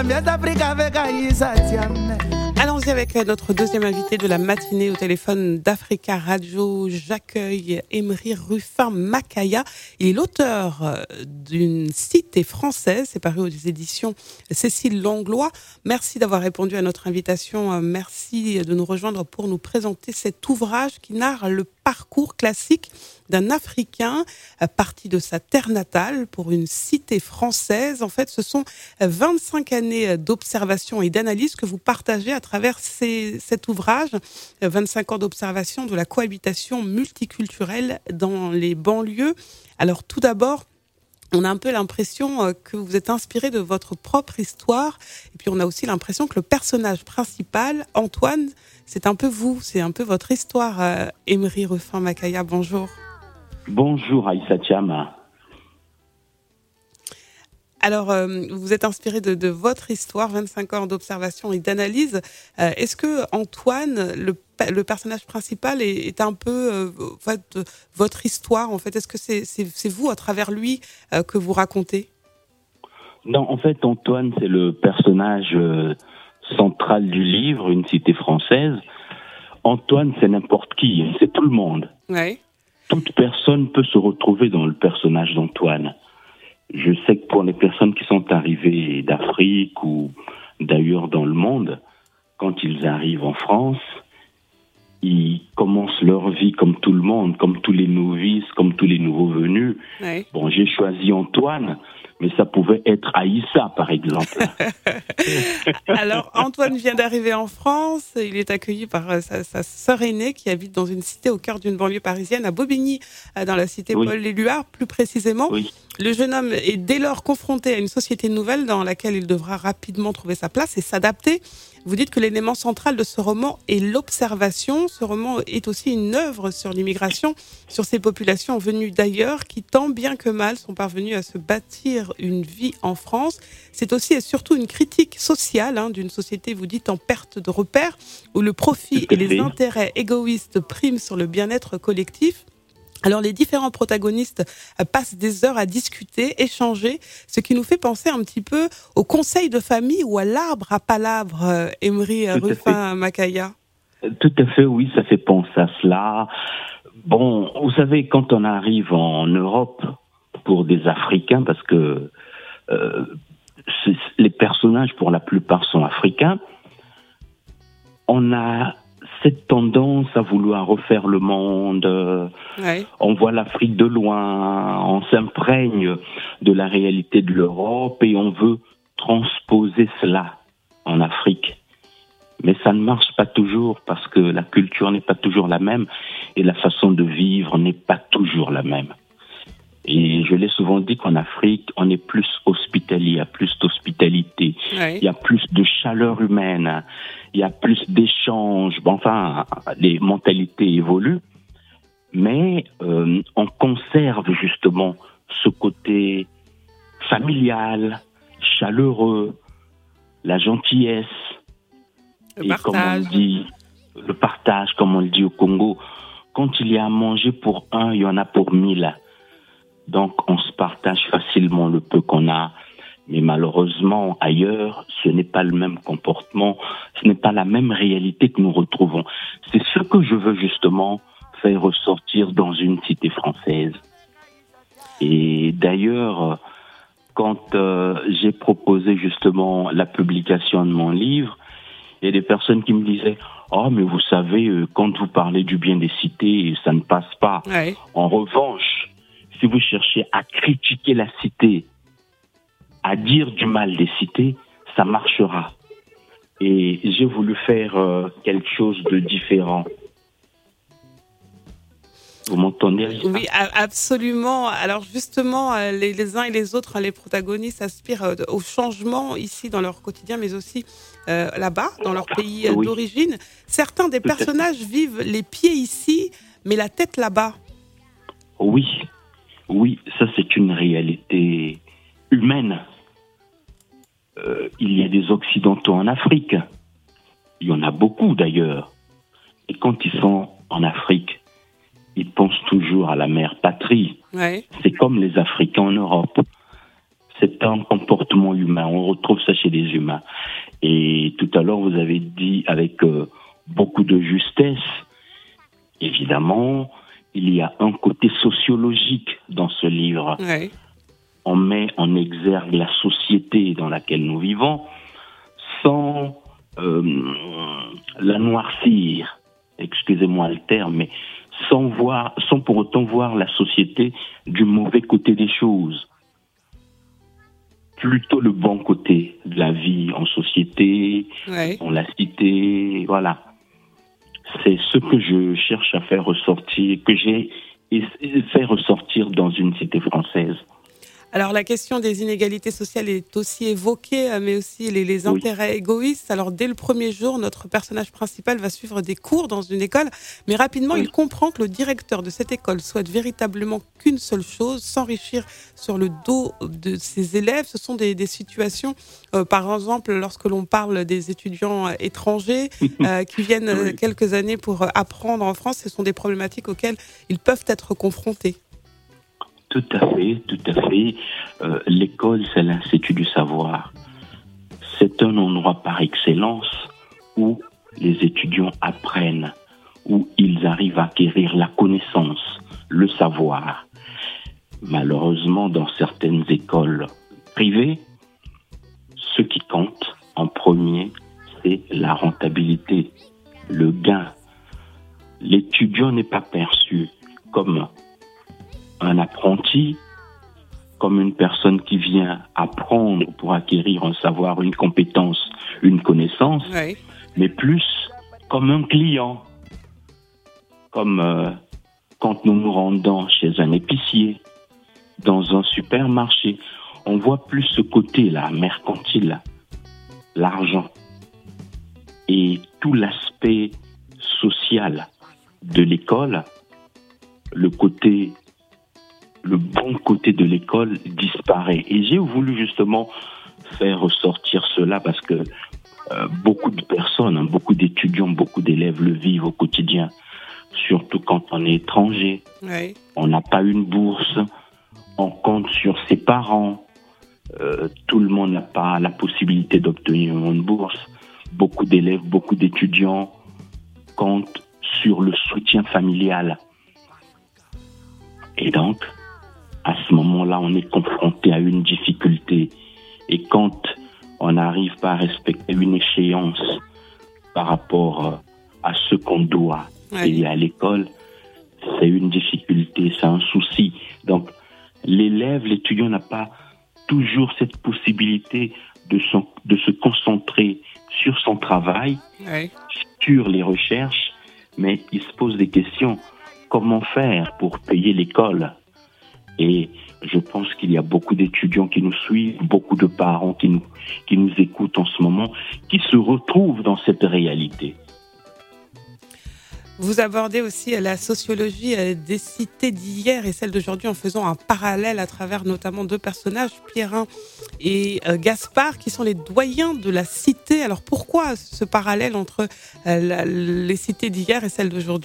Allons-y avec notre deuxième invité de la matinée au téléphone d'Africa Radio. J'accueille Emery Rufin Makaya. Il est l'auteur d'une Cité française, c'est paru aux éditions Cécile Langlois. Merci d'avoir répondu à notre invitation. Merci de nous rejoindre pour nous présenter cet ouvrage qui narre le parcours classique d'un Africain parti de sa terre natale pour une cité française. En fait, ce sont 25 années d'observation et d'analyse que vous partagez à travers cet ouvrage. 25 ans d'observation de la cohabitation multiculturelle dans les banlieues. Alors tout d'abord, on a un peu l'impression que vous êtes inspiré de votre propre histoire. Et puis on a aussi l'impression que le personnage principal, Antoine, c'est un peu vous, c'est un peu votre histoire. Emery Rufin Makaya, bonjour. Bonjour Aïssa Thiam. Alors, vous êtes inspiré de votre histoire, 25 ans d'observation et d'analyse. Est-ce que Antoine, le personnage principal, est un peu votre histoire en fait? Est-ce que c'est vous, à travers lui, que vous racontez? Non, en fait, Antoine, c'est le personnage central du livre, Une cité française. Antoine, c'est n'importe qui, c'est tout le monde. Ouais. Toute personne peut se retrouver dans le personnage d'Antoine. Je sais que pour les personnes qui sont arrivées d'Afrique ou d'ailleurs dans le monde, quand ils arrivent en France, ils commencent leur vie comme tout le monde, comme tous les novices, comme tous les nouveaux venus. Ouais. Bon, j'ai choisi Antoine, mais ça pouvait être Aïssa, par exemple. Alors, Antoine vient d'arriver en France. Il est accueilli par sa sœur aînée qui habite dans une cité au cœur d'une banlieue parisienne, à Bobigny, dans la cité Paul-Éluard, plus précisément. Oui. Le jeune homme est dès lors confronté à une société nouvelle dans laquelle il devra rapidement trouver sa place et s'adapter. Vous dites que l'élément central de ce roman est l'observation. Ce roman est aussi une œuvre sur l'immigration, sur ces populations venues d'ailleurs qui, tant bien que mal, sont parvenues à se bâtir une vie en France. C'est aussi et surtout une critique sociale d'une société, vous dites, en perte de repères, où le profit et les intérêts égoïstes priment sur le bien-être collectif. Alors, les différents protagonistes passent des heures à discuter, échanger, ce qui nous fait penser un petit peu au conseil de famille ou à l'arbre à palabres, Emery Rufin Makaya. Tout à fait, oui, ça fait penser à cela. Bon, vous savez, quand on arrive en Europe pour des Africains, parce que les personnages, pour la plupart, sont africains, on a cette tendance à vouloir refaire le monde. Ouais. On voit l'Afrique de loin, on s'imprègne de la réalité de l'Europe et on veut transposer cela en Afrique. Mais ça ne marche pas toujours parce que la culture n'est pas toujours la même et la façon de vivre n'est pas toujours la même. Et je l'ai souvent dit qu'en Afrique, on est plus hospitalier, il y a plus d'hospitalité, il y a plus de chaleur humaine, il y a plus d'échanges. Bon, enfin, les mentalités évoluent, mais on conserve justement ce côté familial, chaleureux, la gentillesse, Le partage. Comme on dit, le partage, comme on le dit au Congo. Quand il y a à manger pour un, il y en a pour 1000. Donc, on se partage facilement le peu qu'on a. Mais malheureusement, ailleurs, ce n'est pas le même comportement, ce n'est pas la même réalité que nous retrouvons. C'est ce que je veux justement faire ressortir dans Une cité française. Et d'ailleurs, quand j'ai proposé justement la publication de mon livre, il y a des personnes qui me disaient « Oh, mais vous savez, quand vous parlez du bien des cités, ça ne passe pas. Ouais. » En revanche, si vous cherchez à critiquer la cité, à dire du mal des cités, ça marchera. Et j'ai voulu faire quelque chose de différent. Vous m'entendez, Aïssa ? Oui, absolument. Alors justement, les uns et les autres, les protagonistes aspirent au changement ici dans leur quotidien, mais aussi là-bas, dans leur pays d'origine. Certains des personnages vivent les pieds ici, mais la tête là-bas. Oui, ça c'est une réalité humaine. Il y a des Occidentaux en Afrique. Il y en a beaucoup d'ailleurs. Et quand ils sont en Afrique, ils pensent toujours à la mère patrie. Ouais. C'est comme les Africains en Europe. C'est un comportement humain. On retrouve ça chez les humains. Et tout à l'heure, vous avez dit avec beaucoup de justesse, évidemment, il y a un côté sociologique dans ce livre. Ouais. On met en exergue la société dans laquelle nous vivons sans la noircir, excusez-moi le terme, mais sans pour autant voir la société du mauvais côté des choses. Plutôt le bon côté de la vie en société, Ouais. dans la cité, voilà. C'est ce que je cherche à faire ressortir, que j'ai fait ressortir dans une cité française. Alors, la question des inégalités sociales est aussi évoquée, mais aussi les Oui. intérêts égoïstes. Alors, dès le premier jour, notre personnage principal va suivre des cours dans une école, mais rapidement, Oui. il comprend que le directeur de cette école souhaite véritablement qu'une seule chose, s'enrichir sur le dos de ses élèves. Ce sont des situations, par exemple, lorsque l'on parle des étudiants étrangers qui viennent Oui. quelques années pour apprendre en France, ce sont des problématiques auxquelles ils peuvent être confrontés. Tout à fait, tout à fait. L'école, c'est l'Institut du savoir. C'est un endroit par excellence où les étudiants apprennent, où ils arrivent à acquérir la connaissance, le savoir. Malheureusement, dans certaines écoles privées, ce qui compte en premier, c'est la rentabilité, le gain. L'étudiant n'est pas perçu comme un apprenti, comme une personne qui vient apprendre pour acquérir un savoir, une compétence, une connaissance, Ouais. mais plus comme un client, comme quand nous nous rendons chez un épicier, dans un supermarché, on voit plus ce côté-là, mercantile, l'argent et tout l'aspect social de l'école, le bon côté de l'école disparaît. Et j'ai voulu justement faire ressortir cela parce que beaucoup de personnes, beaucoup d'étudiants, beaucoup d'élèves le vivent au quotidien, surtout quand on est étranger. Ouais. On n'a pas une bourse, on compte sur ses parents. Tout le monde n'a pas la possibilité d'obtenir une bourse. Beaucoup d'élèves, beaucoup d'étudiants comptent sur le soutien familial. Et donc, à ce moment-là, on est confronté à une difficulté. Et quand on n'arrive pas à respecter une échéance par rapport à ce qu'on doit payer à l'école, c'est une difficulté, c'est un souci. Donc, l'étudiant n'a pas toujours cette possibilité de se concentrer sur son travail, sur les recherches, mais il se pose des questions. Comment faire pour payer l'école ? Et je pense qu'il y a beaucoup d'étudiants qui nous suivent, beaucoup de parents qui nous écoutent en ce moment, qui se retrouvent dans cette réalité. Vous abordez aussi la sociologie des cités d'hier et celle d'aujourd'hui en faisant un parallèle à travers notamment deux personnages, Pierrin et Gaspard, qui sont les doyens de la cité. Alors pourquoi ce parallèle entre les cités d'hier et celles d'aujourd'hui ?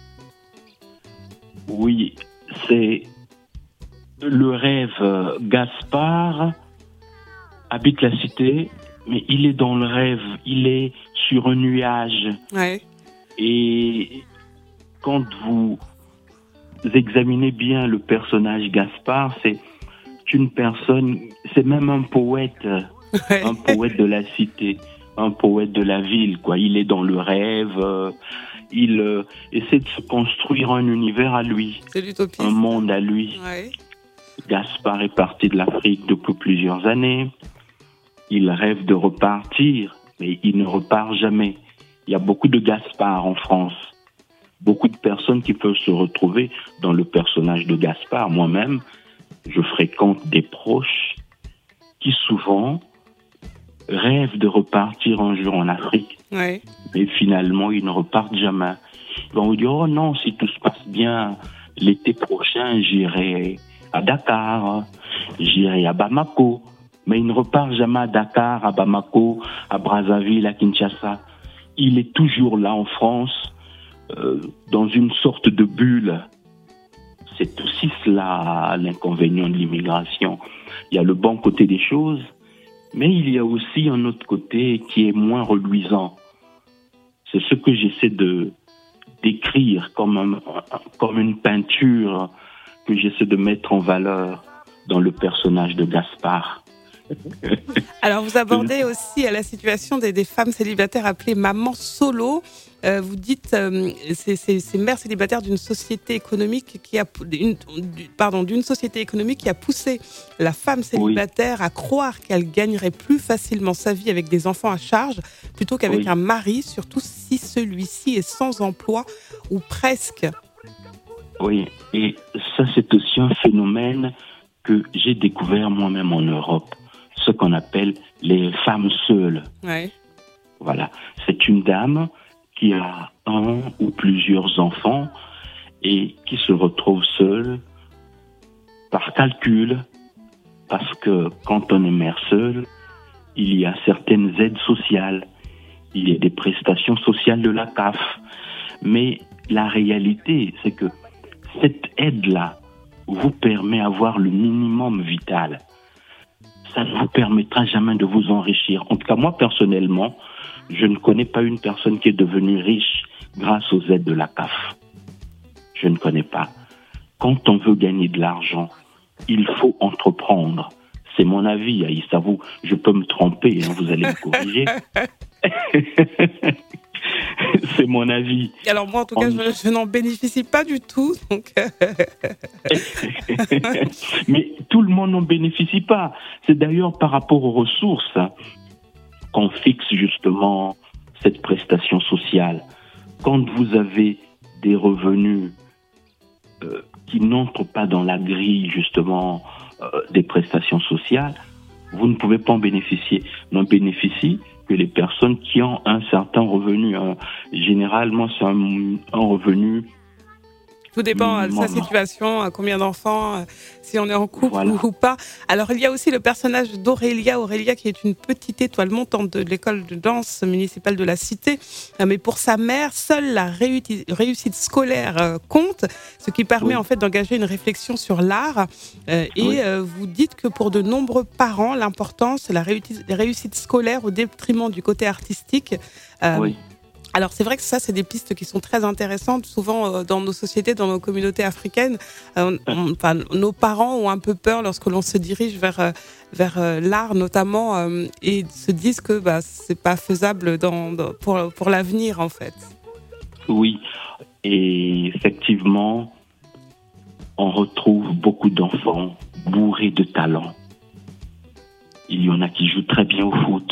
Oui, c'est le rêve. Gaspard habite la cité, mais il est dans le rêve, il est sur un nuage. Ouais. Et quand vous examinez bien le personnage Gaspard, c'est une personne, c'est même un poète, un poète de la cité, un poète de la ville, quoi. Il est dans le rêve, il essaie de se construire un univers à lui, un monde à lui. Ouais. Gaspard est parti de l'Afrique depuis plusieurs années. Il rêve de repartir, mais il ne repart jamais. Il y a beaucoup de Gaspard en France. Beaucoup de personnes qui peuvent se retrouver dans le personnage de Gaspard. Moi-même, je fréquente des proches qui souvent rêvent de repartir un jour en Afrique. Ouais. Mais finalement, ils ne repartent jamais. Ils vont dire, oh non, si tout se passe bien, l'été prochain, j'irai à Dakar, j'irai à Bamako. Mais ils ne repartent jamais à Dakar, à Bamako, à Brazzaville, à Kinshasa. Il est toujours là en France, dans une sorte de bulle. C'est aussi cela l'inconvénient de l'immigration. il y a le bon côté des choses, mais il y a aussi un autre côté qui est moins reluisant. C'est ce que j'essaie de d'écrire comme une peinture que j'essaie de mettre en valeur dans le personnage de Gaspard. Alors, vous abordez aussi la situation des femmes célibataires appelées mamans solo. Vous dites ces mères célibataires d'une société économique d'une société économique qui a poussé la femme célibataire à croire qu'elle gagnerait plus facilement sa vie avec des enfants à charge plutôt qu'avec un mari, surtout si celui-ci est sans emploi ou presque. Oui, et ça c'est aussi un phénomène que j'ai découvert moi-même en Europe, ce qu'on appelle les femmes seules. Ouais. Voilà, c'est une dame qui a un ou plusieurs enfants et qui se retrouve seule par calcul, parce que quand on est mère seule, il y a certaines aides sociales, il y a des prestations sociales de la CAF, mais la réalité, c'est que cette aide-là vous permet d'avoir le minimum vital. Ça ne vous permettra jamais de vous enrichir. En tout cas, moi, personnellement, je ne connais pas une personne qui est devenue riche grâce aux aides de la CAF. Je ne connais pas. Quand on veut gagner de l'argent, il faut entreprendre. C'est mon avis, Aïssa. Je peux me tromper, hein, vous allez me corriger. C'est mon avis. Alors moi, en tout cas, je n'en bénéficie pas du tout. Donc Mais tout le monde n'en bénéficie pas. C'est d'ailleurs par rapport aux ressources qu'on fixe justement cette prestation sociale. Quand vous avez des revenus qui n'entrent pas dans la grille justement des prestations sociales, vous ne pouvez pas en bénéficier. N'en bénéficient que les personnes qui ont un certain revenu. Généralement, c'est un revenu. Tout dépend de sa situation, combien d'enfants, si on est en couple ou pas. Alors, il y a aussi le personnage d'Aurélia. Aurélia qui est une petite étoile montante de l'école de danse municipale de la Cité. Mais pour sa mère, seule la réussite scolaire compte, ce qui permet en fait d'engager une réflexion sur l'art. Vous dites que pour de nombreux parents, l'important, c'est la réussite scolaire au détriment du côté artistique. Alors c'est vrai que ça, c'est des pistes qui sont très intéressantes. Souvent dans nos sociétés, dans nos communautés africaines, nos parents ont un peu peur lorsque l'on se dirige vers l'art notamment et se disent que c'est pas faisable pour l'avenir en fait. Oui, et effectivement, on retrouve beaucoup d'enfants bourrés de talent. Il y en a qui jouent très bien au foot.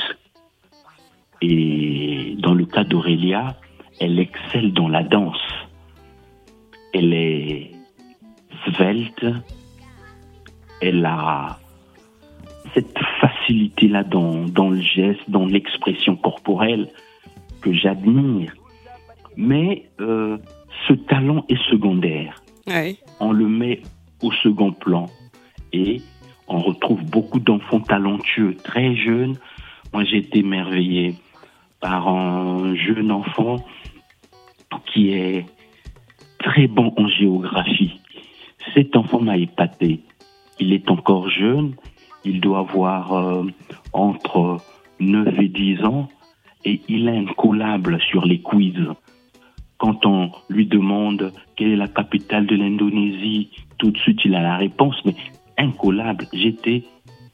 Et dans le cas d'Aurélia, elle excelle dans la danse. Elle est svelte. Elle a cette facilité-là dans le geste, dans l'expression corporelle que j'admire. Mais ce talent est secondaire. Ouais. On le met au second plan. Et on retrouve beaucoup d'enfants talentueux, très jeunes. Moi, j'ai été émerveillé par un jeune enfant qui est très bon en géographie. Cet enfant m'a épaté. Il est encore jeune, il doit avoir entre 9 et 10 ans et il est incollable sur les quiz. Quand on lui demande quelle est la capitale de l'Indonésie, tout de suite il a la réponse, mais incollable. J'étais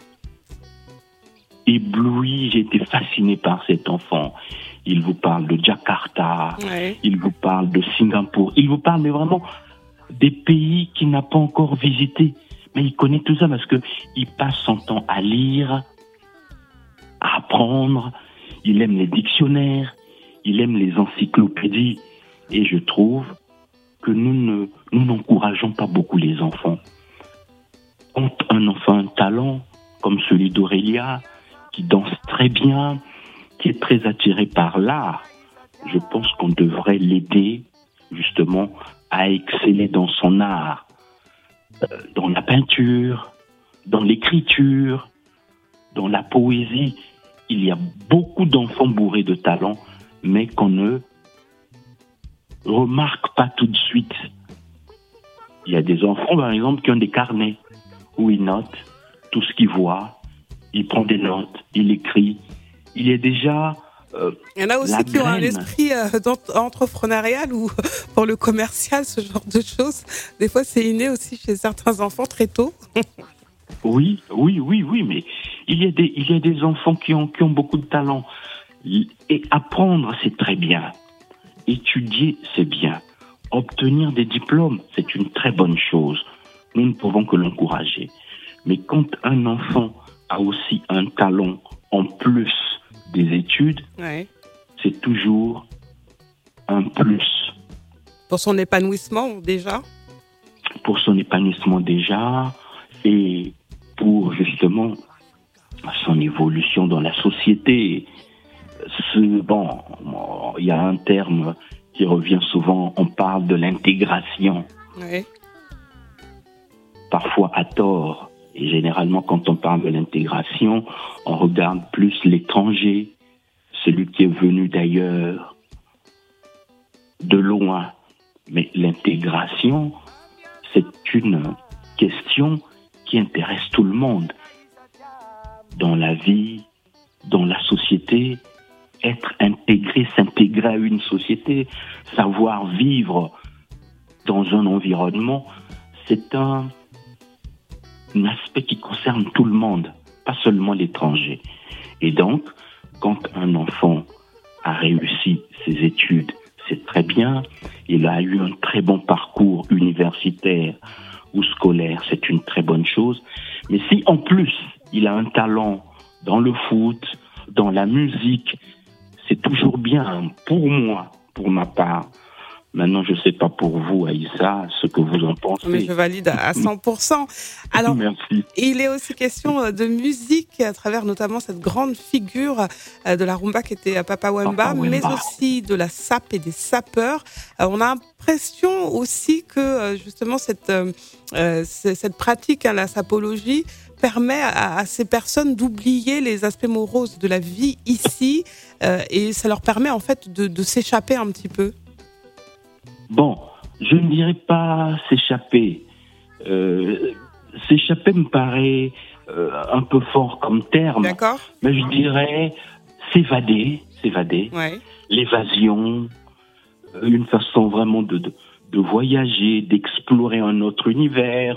ébloui, j'ai été fasciné par cet enfant. Il vous parle de Jakarta, il vous parle de Singapour, il vous parle mais vraiment des pays qu'il n'a pas encore visités. Mais il connaît tout ça parce qu'il passe son temps à lire, à apprendre, il aime les dictionnaires, il aime les encyclopédies. Et je trouve que nous n'encourageons pas beaucoup les enfants. Quand un enfant a un talent comme celui d'Aurélia, qui danse très bien, qui est très attiré par l'art, je pense qu'on devrait l'aider justement à exceller dans son art, dans la peinture, dans l'écriture, dans la poésie. Il y a beaucoup d'enfants bourrés de talent, mais qu'on ne remarque pas tout de suite. Il y a des enfants, par exemple, qui ont des carnets où ils notent tout ce qu'il voit, il prend des notes, il écrit. Il est déjà... il y en a aussi qui ont un esprit entrepreneurial ou pour le commercial, ce genre de choses. Des fois, c'est inné aussi chez certains enfants très tôt. Oui, mais il y a des enfants qui ont beaucoup de talent. Et apprendre, c'est très bien. Étudier, c'est bien. Obtenir des diplômes, c'est une très bonne chose. Nous ne pouvons que l'encourager. Mais quand un enfant a aussi un talent en plus des études, Ouais. c'est toujours un plus. Pour son épanouissement, déjà. Pour son épanouissement déjà, et pour justement son évolution dans la société. Bon, il y a un terme qui revient souvent, on parle de l'intégration. Ouais. Parfois à tort. Et généralement, quand on parle de l'intégration, on regarde plus l'étranger, celui qui est venu d'ailleurs, de loin. Mais l'intégration, c'est une question qui intéresse tout le monde. Dans la vie, dans la société, être intégré, s'intégrer à une société, savoir vivre dans un environnement, c'est un aspect qui concerne tout le monde, pas seulement l'étranger. Et donc, quand un enfant a réussi ses études, c'est très bien. Il a eu un très bon parcours universitaire ou scolaire, c'est une très bonne chose. Mais si en plus, il a un talent dans le foot, dans la musique, c'est toujours bien pour moi, pour ma part. Maintenant, je ne sais pas pour vous, Aïssa, ce que vous en pensez. Mais je valide à 100%. Alors, merci. Il est aussi question de musique à travers notamment cette grande figure de la rumba qui était Papa Wemba, mais aussi de la sape et des sapeurs. On a l'impression aussi que justement cette pratique, la sapologie, permet à ces personnes d'oublier les aspects moroses de la vie ici et ça leur permet en fait de s'échapper un petit peu. Bon, je ne dirais pas s'échapper. S'échapper me paraît un peu fort comme terme. D'accord. Mais je dirais s'évader. Ouais. L'évasion, une façon vraiment de voyager, d'explorer un autre univers,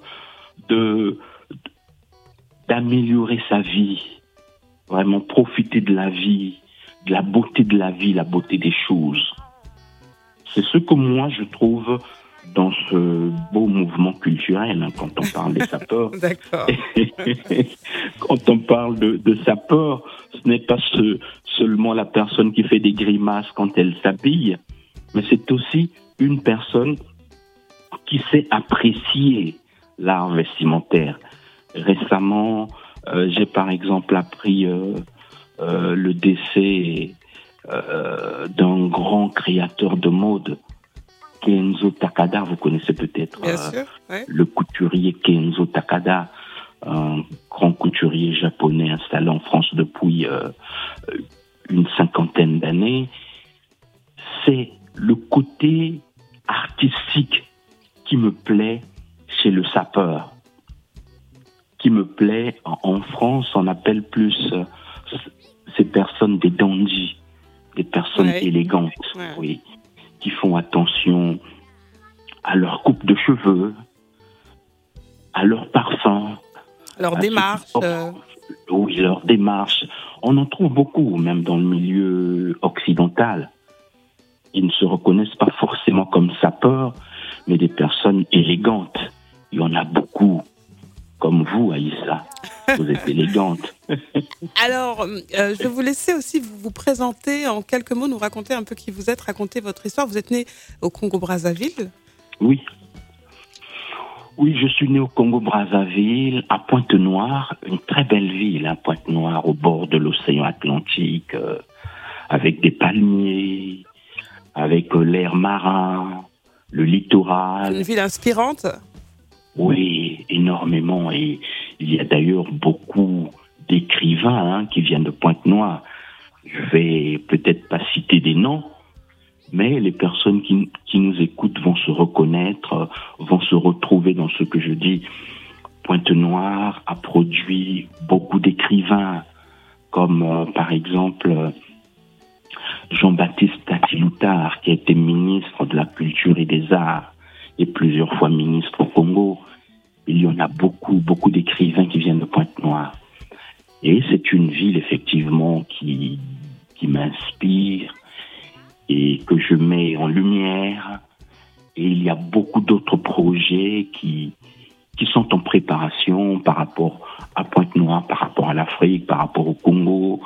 d'améliorer sa vie. Vraiment profiter de la vie, de la beauté de la vie, la beauté des choses. C'est ce que moi je trouve dans ce beau mouvement culturel, quand on parle des sapeurs. D'accord. Quand on parle de sapeurs, ce n'est pas seulement la personne qui fait des grimaces quand elle s'habille, mais c'est aussi une personne qui sait apprécier l'art vestimentaire. Récemment, j'ai par exemple appris le décès d'un grand créateur de mode, Kenzo Takada, vous connaissez peut-être le couturier Kenzo Takada, un grand couturier japonais installé en France depuis une 50aine d'années. C'est le côté artistique qui me plaît chez le sapeur, qui me plaît. En France, on appelle plus ces personnes des dandys, des personnes élégantes, oui, qui font attention à leur coupe de cheveux, à leur parfum, leur démarche. Oui, leur démarche. On en trouve beaucoup, même dans le milieu occidental. Ils ne se reconnaissent pas forcément comme sapeurs, mais des personnes élégantes. Il y en a beaucoup, comme vous, Aïssa. Vous êtes élégante. Alors, je vais vous laisser aussi vous présenter en quelques mots, nous raconter un peu qui vous êtes, raconter votre histoire. Vous êtes né au Congo-Brazzaville ? Oui. Oui, je suis né au Congo-Brazzaville, à Pointe-Noire, une très belle ville, hein, Pointe-Noire, au bord de l'océan Atlantique, avec des palmiers, avec l'air marin, le littoral. Une ville inspirante ? Oui, énormément. Et il y a d'ailleurs beaucoup d'écrivains qui viennent de Pointe-Noire. Je vais peut-être pas citer des noms, mais les personnes qui nous écoutent vont se reconnaître, vont se retrouver dans ce que je dis. Pointe-Noire a produit beaucoup d'écrivains, comme par exemple Jean-Baptiste Tati-Loutard, qui a été ministre de la Culture et des Arts et plusieurs fois ministre au Congo. Il y en a beaucoup d'écrivains qui viennent de Pointe-Noire. Et c'est une ville, effectivement, qui m'inspire et que je mets en lumière. Et il y a beaucoup d'autres projets qui sont en préparation par rapport à Pointe-Noire, par rapport à l'Afrique, par rapport au Congo.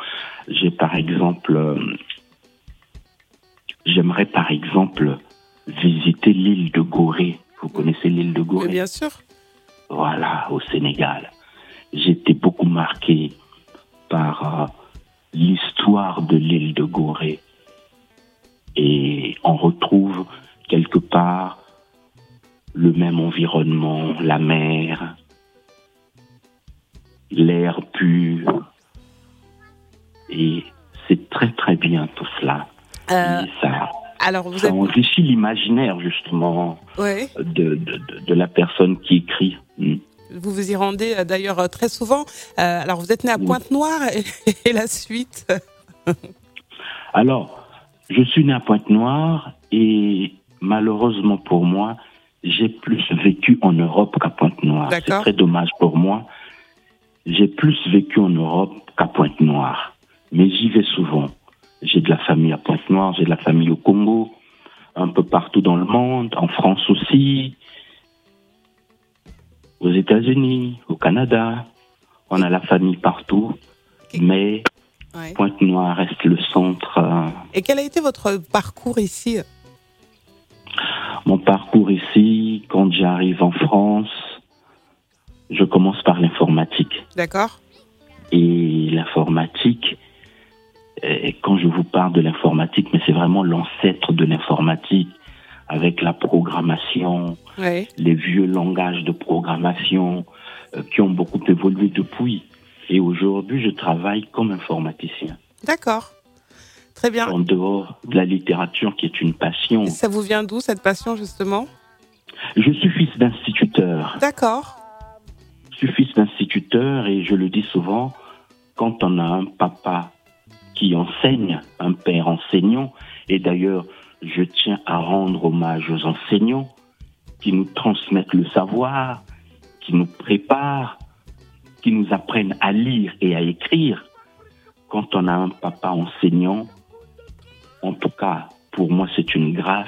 J'aimerais par exemple visiter l'île de Gorée. Vous connaissez l'île de Gorée? Oui, bien sûr. Voilà, au Sénégal. J'étais beaucoup marqué par l'histoire de l'île de Gorée. Et on retrouve quelque part le même environnement, la mer, l'air pur. Et c'est très bien tout cela. Et ça enrichit l'imaginaire justement de la personne qui écrit. Vous vous y rendez d'ailleurs très souvent. Alors vous êtes né à Pointe-Noire et la suite. Alors, je suis né à Pointe-Noire et malheureusement pour moi, j'ai plus vécu en Europe qu'à Pointe-Noire. D'accord. C'est très dommage pour moi. J'ai plus vécu en Europe qu'à Pointe-Noire. Mais j'y vais souvent. J'ai de la famille à Pointe-Noire, j'ai de la famille au Congo, un peu partout dans le monde, en France aussi, aux États-Unis, au Canada. On a la famille partout, mais Pointe-Noire reste le centre. Et quel a été votre parcours ici? Mon parcours ici, quand j'arrive en France, je commence par l'informatique. D'accord. Et l'informatique, quand je vous parle de l'informatique, mais c'est vraiment l'ancêtre de l'informatique, avec la programmation, les vieux langages de programmation qui ont beaucoup évolué depuis. Et aujourd'hui, je travaille comme informaticien. D'accord. Très bien. En dehors de la littérature, qui est une passion. Et ça vous vient d'où, cette passion, justement? Je suis fils d'instituteur. D'accord. Je suis fils d'instituteur et je le dis souvent, quand on a un papa qui enseigne, un père enseignant, et d'ailleurs, je tiens à rendre hommage aux enseignants qui nous transmettent le savoir, qui nous préparent, qui nous apprennent à lire et à écrire. Quand on a un papa enseignant, en tout cas, pour moi, c'est une grâce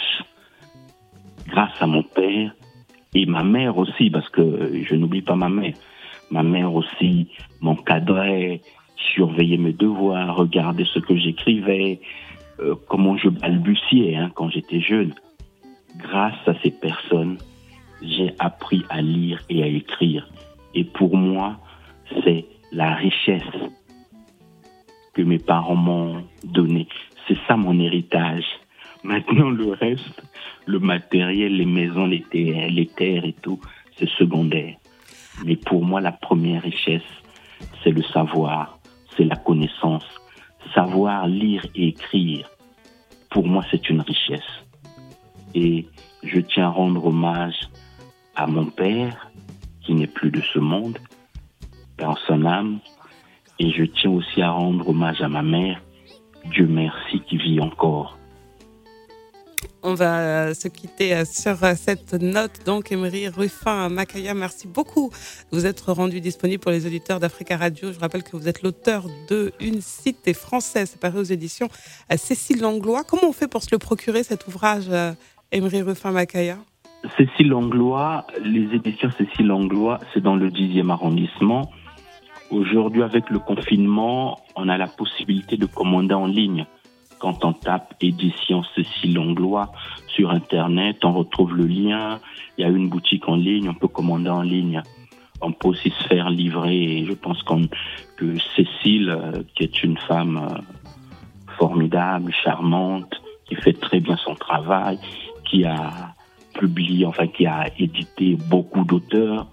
à mon père et ma mère aussi, parce que je n'oublie pas ma mère. Ma mère aussi m'encadrait, surveillait mes devoirs, regardait ce que j'écrivais, comment je balbutiais quand j'étais jeune. Grâce à ces personnes, j'ai appris à lire et à écrire. Et pour moi, c'est la richesse que mes parents m'ont donnée. C'est ça mon héritage. Maintenant, le reste, le matériel, les maisons, les terres et tout, c'est secondaire. Mais pour moi, la première richesse, c'est le savoir, c'est la connaissance. Savoir lire et écrire, pour moi, c'est une richesse. Et je tiens à rendre hommage à mon père, qui n'est plus de ce monde, dans son âme. Et je tiens aussi à rendre hommage à ma mère, Dieu merci, qui vit encore. On va se quitter sur cette note. Donc, Emery Ruffin Makaya, merci beaucoup de vous être rendu disponible pour les auditeurs d'Africa Radio. Je rappelle que vous êtes l'auteur de Une cité française, c'est paru aux éditions Cécile Langlois. Comment on fait pour se le procurer, cet ouvrage, Emery Ruffin Makaya? Cécile Langlois, les éditions Cécile Langlois, c'est dans le 10e arrondissement. Aujourd'hui, avec le confinement, on a la possibilité de commander en ligne. Quand on tape édition Cécile Langlois sur Internet, on retrouve le lien. Il y a une boutique en ligne, on peut commander en ligne. On peut aussi se faire livrer. Et je pense que Cécile, qui est une femme formidable, charmante, qui fait très bien son travail, qui a publié, qui a édité beaucoup d'auteurs,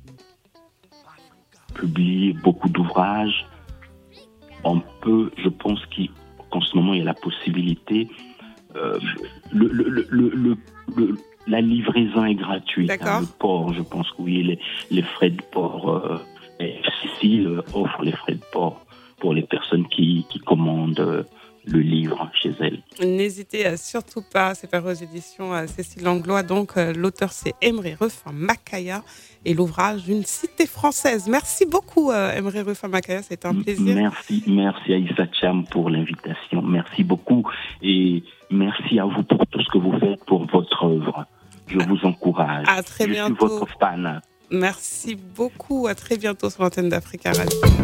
publié beaucoup d'ouvrages. On peut, je pense qu'en ce moment, il y a la possibilité. La livraison est gratuite. D'accord. Le port, je pense que oui, les frais de port, Cécile offre les frais de port pour les personnes qui commandent le livre chez elle. N'hésitez surtout pas, c'est paru aux éditions Cécile Langlois. Donc, l'auteur, c'est Emery Ruffin Makaya et l'ouvrage Une cité française. Merci beaucoup, Emery Ruffin Makaya, c'était un plaisir. Merci Aïssa Cham pour l'invitation. Merci beaucoup et merci à vous pour tout ce que vous faites pour votre œuvre. Je vous encourage. À très bientôt. Je suis votre fan. Merci beaucoup. À très bientôt sur l'antenne d'Africa Radio.